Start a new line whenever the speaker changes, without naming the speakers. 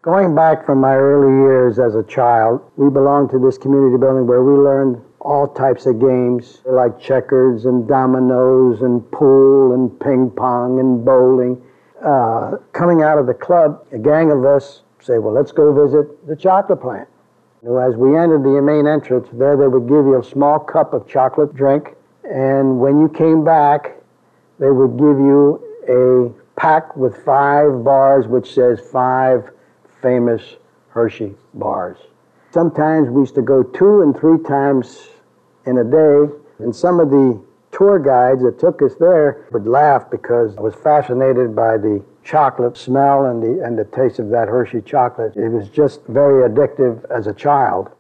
Going back from my early years as a child, we belonged to this community building where we learned all types of games like checkers and dominoes and pool and ping pong and bowling. Coming out of the club, a gang of us say, well, let's go visit the chocolate plant. As we entered the main entrance, there they would give you a small cup of chocolate drink, and when you came back, they would give you a pack with 5 bars which says 5 famous Hershey bars. Sometimes we used to go 2 and 3 times in a day, and some of the tour guides that took us there would laugh because I was fascinated by the chocolate smell and the taste of that Hershey chocolate. It was just very addictive as a child.